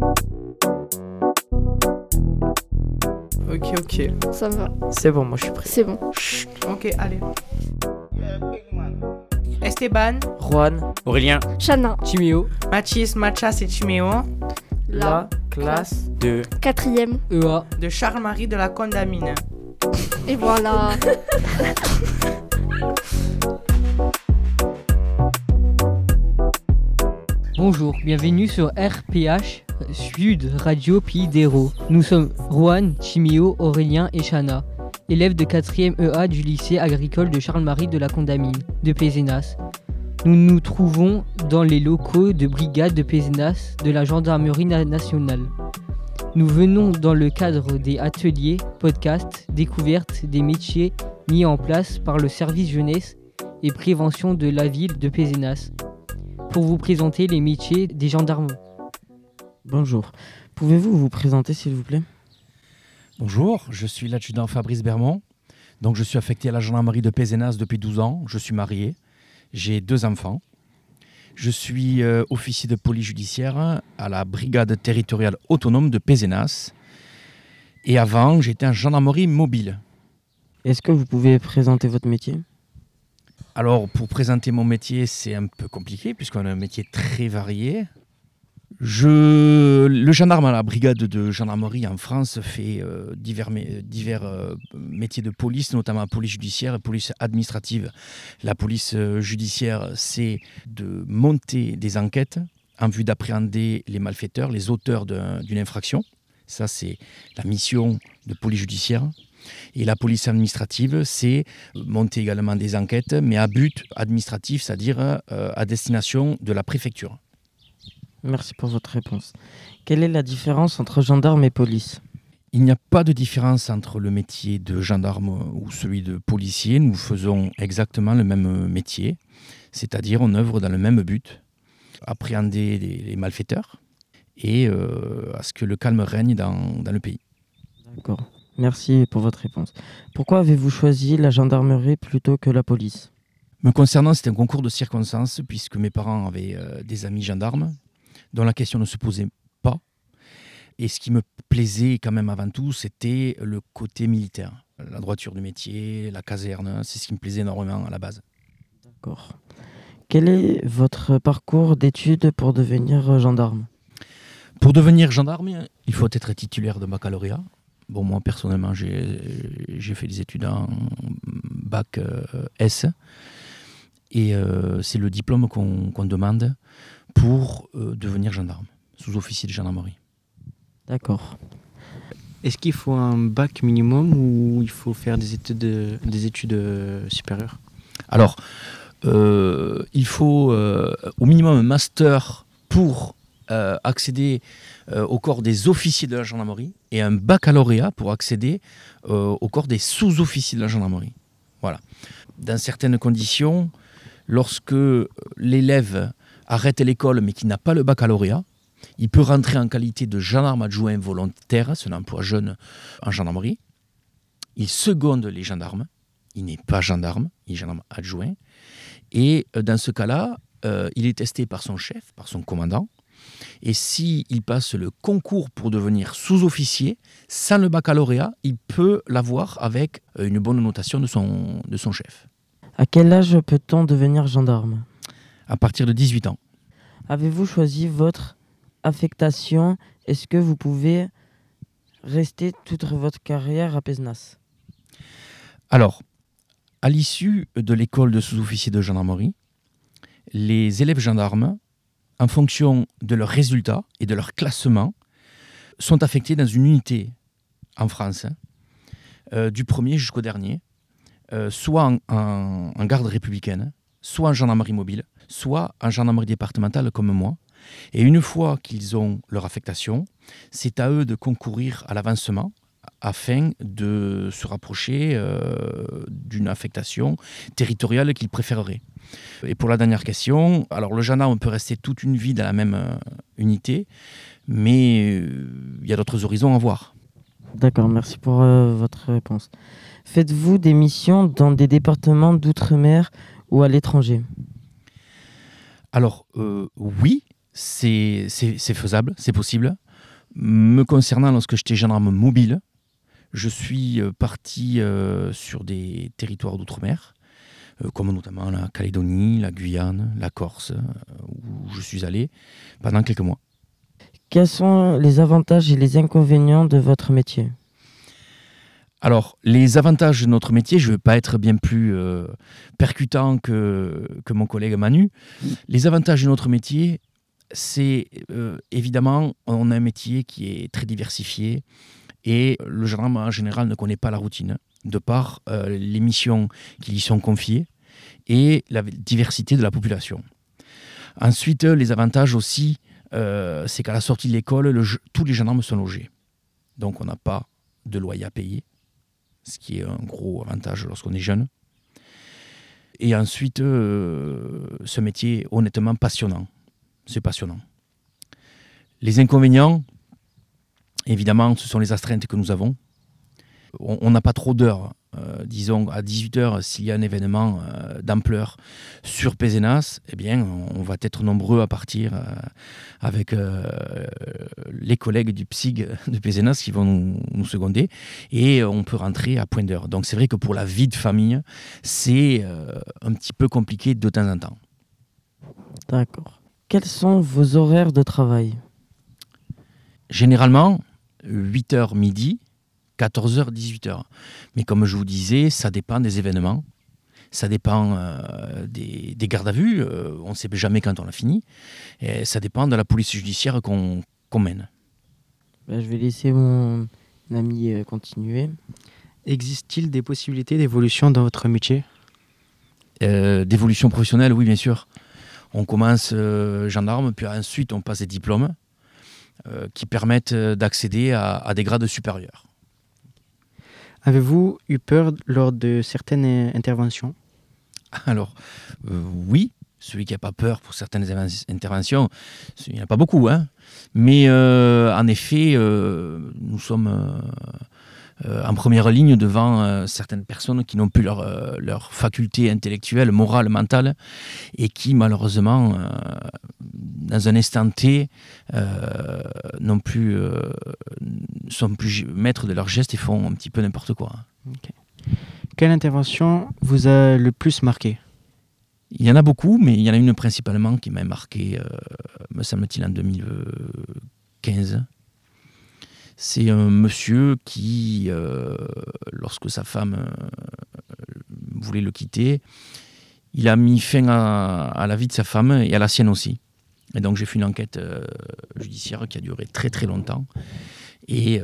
Ok. Ça va. C'est bon, moi je suis prêt. C'est bon. Chut. Ok, allez. Esteban, Juan, Aurélien, Chana. Timéo, Mathis, Mathias et Timéo la classe de 4e. EA. de Charles-Marie de la Condamine. Et voilà. Bonjour, bienvenue sur RPH, Sud Radio Pays d'Hérault. Nous sommes Juan, Timéo, Aurélien et Chana, élèves de 4e EA du lycée agricole de Charles-Marie de la Condamine de Pézenas. Nous nous trouvons dans les locaux de brigade de Pézenas de la gendarmerie nationale. Nous venons dans le cadre des ateliers, podcasts, découvertes des métiers mis en place par le service jeunesse et prévention de la ville de Pézenas pour vous présenter les métiers des gendarmes. Bonjour. Pouvez-vous vous présenter s'il vous plaît ? Bonjour, je suis l'adjudant Fabrice Bermond. Donc je suis affecté à la gendarmerie de Pézenas depuis 12 ans. Je suis marié, j'ai 2 enfants. Je suis officier de police judiciaire à la brigade territoriale autonome de Pézenas. Et avant, j'étais en gendarmerie mobile. Est-ce que vous pouvez présenter votre métier ? Alors, pour présenter mon métier, c'est un peu compliqué puisqu'on a un métier très varié. Le gendarme à la brigade de gendarmerie en France fait divers métiers de police, notamment la police judiciaire et police administrative. La police judiciaire, c'est de monter des enquêtes en vue d'appréhender les malfaiteurs, les auteurs d'une infraction. Ça, c'est la mission de police judiciaire. Et la police administrative, c'est monter également des enquêtes, mais à but administratif, c'est-à-dire à destination de la préfecture. Merci pour votre réponse. Quelle est la différence entre gendarme et police ? Il n'y a pas de différence entre le métier de gendarme ou celui de policier. Nous faisons exactement le même métier, c'est-à-dire on œuvre dans le même but, appréhender les malfaiteurs et à ce que le calme règne dans le pays. D'accord. Merci pour votre réponse. Pourquoi avez-vous choisi la gendarmerie plutôt que la police ? Me concernant, c'est un concours de circonstances puisque mes parents avaient des amis gendarmes dont la question ne se posait pas. Et ce qui me plaisait quand même avant tout, c'était le côté militaire. La droiture du métier, la caserne, c'est ce qui me plaisait énormément à la base. D'accord. Quel est votre parcours d'études pour devenir gendarme ? Pour devenir gendarme, il faut être titulaire de baccalauréat. Bon, moi, personnellement, j'ai fait des études en bac S. Et c'est le diplôme qu'on demande pour devenir gendarme, sous-officier de gendarmerie. D'accord. Est-ce qu'il faut un bac minimum ou il faut faire des études supérieures ? Alors, il faut au minimum un master pour accéder au corps des officiers de la gendarmerie et un baccalauréat pour accéder au corps des sous-officiers de la gendarmerie. Voilà. Dans certaines conditions, lorsque l'élève arrête l'école mais qui n'a pas le baccalauréat, il peut rentrer en qualité de gendarme adjoint volontaire, c'est un emploi jeune en gendarmerie. Il seconde les gendarmes, il n'est pas gendarme, il est gendarme adjoint. Et dans ce cas-là, il est testé par son chef, par son commandant. Et s'il passe le concours pour devenir sous-officier, sans le baccalauréat, il peut l'avoir avec une bonne notation de son chef. À quel âge peut-on devenir gendarme ? À partir de 18 ans. Avez-vous choisi votre affectation ? Est-ce que vous pouvez rester toute votre carrière à Pézenas ? Alors, à l'issue de l'école de sous-officier de gendarmerie, les élèves gendarmes, en fonction de leurs résultats et de leur classement, sont affectés dans une unité en France, du premier jusqu'au dernier, soit en garde républicaine, soit en gendarmerie mobile, soit en gendarmerie départementale comme moi. Et une fois qu'ils ont leur affectation, c'est à eux de concourir à l'avancement afin de se rapprocher d'une affectation territoriale qu'ils préféreraient. Et pour la dernière question, alors le gendarme peut rester toute une vie dans la même unité, mais il y a d'autres horizons à voir. D'accord, merci pour votre réponse. Faites-vous des missions dans des départements d'outre-mer ou à l'étranger ? Alors oui, c'est faisable, c'est possible. Me concernant, lorsque j'étais gendarme mobile, je suis parti sur des territoires d'outre-mer, comme notamment la Calédonie, la Guyane, la Corse, où je suis allé pendant quelques mois. Quels sont les avantages et les inconvénients de votre métier? Alors, les avantages de notre métier, je ne vais pas être bien plus percutant que mon collègue Manu. Les avantages de notre métier, c'est évidemment, on a un métier qui est très diversifié et le gendarme en général ne connaît pas la routine, de par les missions qui lui sont confiées et la diversité de la population. Ensuite, les avantages aussi, c'est qu'à la sortie de l'école, tous les gendarmes sont logés. Donc on n'a pas de loyer à payer, ce qui est un gros avantage lorsqu'on est jeune. Et ensuite, ce métier est honnêtement passionnant. C'est passionnant. Les inconvénients, évidemment, ce sont les astreintes que nous avons. On n'a pas trop d'heures. Disons, à 18h, s'il y a un événement d'ampleur sur Pézenas, eh bien, on va être nombreux à partir avec les collègues du PSIG de Pézenas qui vont nous seconder et on peut rentrer à point d'heure. Donc c'est vrai que pour la vie de famille, c'est un petit peu compliqué de temps en temps. D'accord. Quels sont vos horaires de travail? Généralement, 8h midi, 14h, 18h. Mais comme je vous disais, ça dépend des événements, ça dépend des gardes à vue, on ne sait jamais quand on a fini, et ça dépend de la police judiciaire qu'on mène. Je vais laisser mon ami continuer. Existe-t-il des possibilités d'évolution dans votre métier? D'évolution professionnelle, oui, bien sûr. On commence gendarme, puis ensuite on passe des diplômes qui permettent d'accéder à des grades supérieurs. Avez-vous eu peur lors de certaines interventions? Alors, oui, celui qui n'a pas peur pour certaines interventions, il n'y en a pas beaucoup, hein. Mais en effet, nous sommes en première ligne devant certaines personnes qui n'ont plus leur faculté intellectuelle, morale, mentale, et qui malheureusement, dans un instant T, sont plus maîtres de leurs gestes et font un petit peu n'importe quoi. Okay. Quelle intervention vous a le plus marqué? Il y en a beaucoup, mais il y en a une principalement qui m'a marqué, me semble-t-il, en 2015. C'est un monsieur qui, lorsque sa femme voulait le quitter, il a mis fin à la vie de sa femme et à la sienne aussi. Et donc j'ai fait une enquête judiciaire qui a duré très très longtemps. Et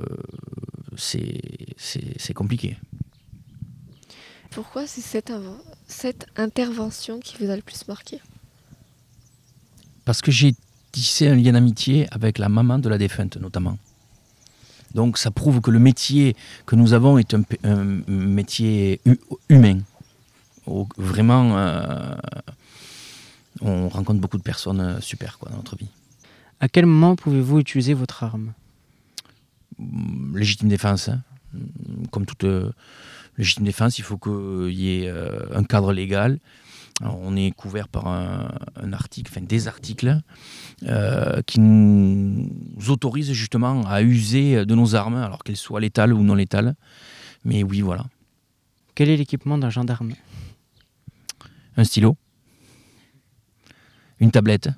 c'est compliqué. Pourquoi c'est cette intervention qui vous a le plus marqué? Parce que j'ai tissé un lien d'amitié avec la maman de la défunte notamment. Donc ça prouve que le métier que nous avons est un métier humain. Vraiment, on rencontre beaucoup de personnes super dans notre vie. À quel moment pouvez-vous utiliser votre arme? Légitime défense. Hein. Comme toute légitime défense, il faut qu'il y ait un cadre légal. Alors, on est couvert par un article, enfin des articles qui nous autorisent justement à user de nos armes, alors qu'elles soient létales ou non létales. Mais oui, voilà. Quel est l'équipement d'un gendarme? Un stylo, une tablette,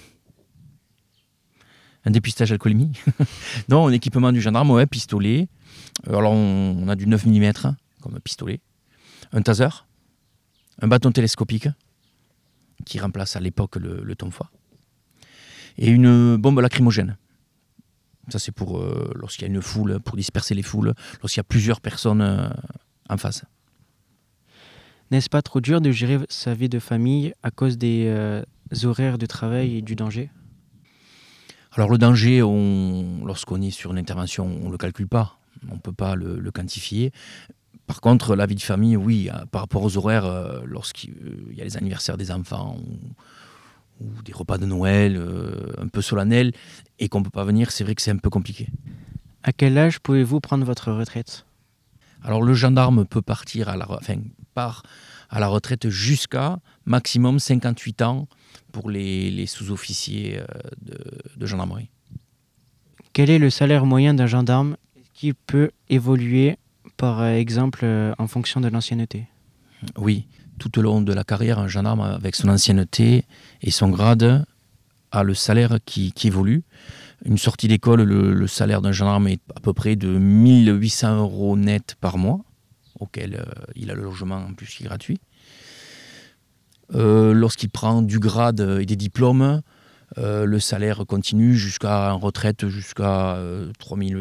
un dépistage alcoolémie. Non, un équipement du gendarme, ouais, pistolet. Alors on a du 9 mm comme pistolet, un taser, un bâton télescopique qui remplace à l'époque le tonfa et une bombe lacrymogène. Ça c'est pour lorsqu'il y a une foule, pour disperser les foules, lorsqu'il y a plusieurs personnes en face. N'est-ce pas trop dur de gérer sa vie de famille à cause des horaires de travail et du danger? Alors le danger, lorsqu'on est sur une intervention, on ne le calcule pas, on ne peut pas le quantifier. Par contre, la vie de famille, oui, par rapport aux horaires, lorsqu'il y a les anniversaires des enfants ou des repas de Noël un peu solennels et qu'on ne peut pas venir, c'est vrai que c'est un peu compliqué. À quel âge pouvez-vous prendre votre retraite? Alors le gendarme peut partir part à la retraite jusqu'à maximum 58 ans pour les sous-officiers de gendarmerie. Quel est le salaire moyen d'un gendarme qui peut évoluer, par exemple, en fonction de l'ancienneté? Oui, tout au long de la carrière, un gendarme, avec son ancienneté et son grade, a le salaire qui évolue. Une sortie d'école, le salaire d'un gendarme est à peu près de 1800 € net par mois, auquel il a le logement en plus qui est gratuit. Lorsqu'il prend du grade et des diplômes, le salaire continue jusqu'à en retraite, jusqu'à 4 000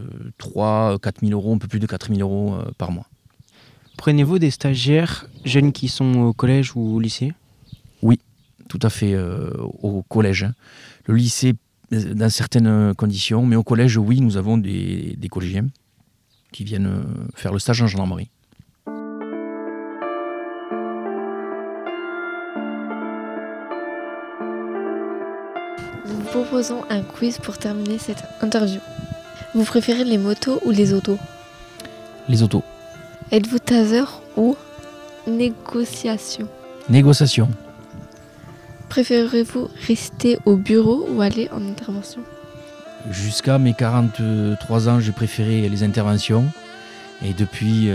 €, un peu plus de 4 000 € par mois. Prenez-vous des stagiaires jeunes qui sont au collège ou au lycée? Oui, tout à fait, au collège. Le lycée, dans certaines conditions, mais au collège, oui, nous avons des collégiens qui viennent faire le stage en gendarmerie. Nous vous proposons un quiz pour terminer cette interview. Vous préférez les motos ou les autos? Les autos. Êtes-vous taser ou négociation? Négociation. Préférez-vous rester au bureau ou aller en intervention? Jusqu'à mes 43 ans, j'ai préféré les interventions. Et depuis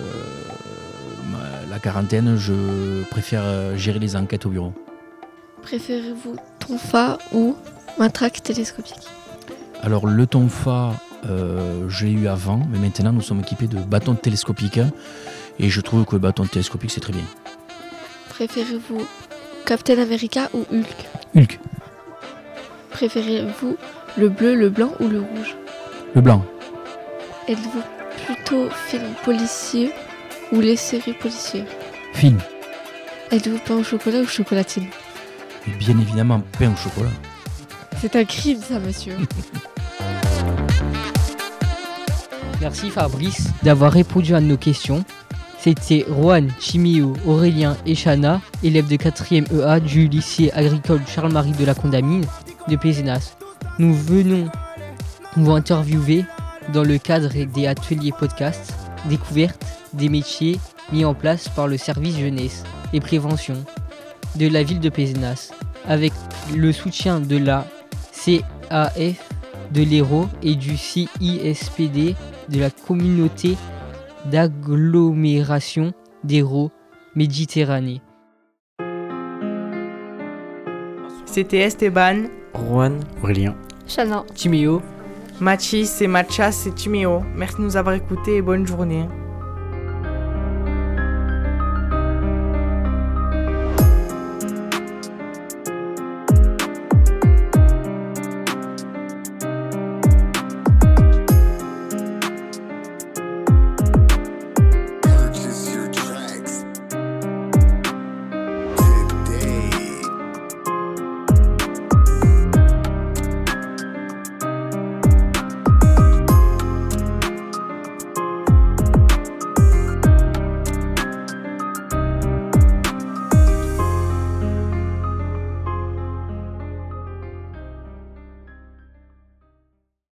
la quarantaine, je préfère gérer les enquêtes au bureau. Préférez-vous tonfa ou matraque télescopique? Alors le tonfa, je l'ai eu avant, mais maintenant nous sommes équipés de bâtons télescopiques. Et je trouve que le bâton télescopique, c'est très bien. Préférez-vous Captain America ou Hulk? Hulk. Préférez-vous le bleu, le blanc ou le rouge? Le blanc. Êtes-vous plutôt film policier ou les séries policières? Film. Êtes-vous pain au chocolat ou chocolatine? Et bien évidemment, pain au chocolat. C'est un crime ça, monsieur. Merci Fabrice d'avoir répondu à nos questions. C'était Rohan, Chimio, Aurélien et Chana, élèves de 4e EA du lycée agricole Charles-Marie de la Condamine de Pézenas. Nous venons vous interviewer dans le cadre des ateliers podcast découvertes des métiers mis en place par le service jeunesse et prévention de la ville de Pézenas, avec le soutien de la CAF de l'Hérault et du CISPD de la communauté d'agglomération d'Hérault Méditerranée. C'était Esteban, Juan, Aurélien. Chana. Timéo. Mathis et Mathias et Timéo. Merci de nous avoir écoutés et bonne journée.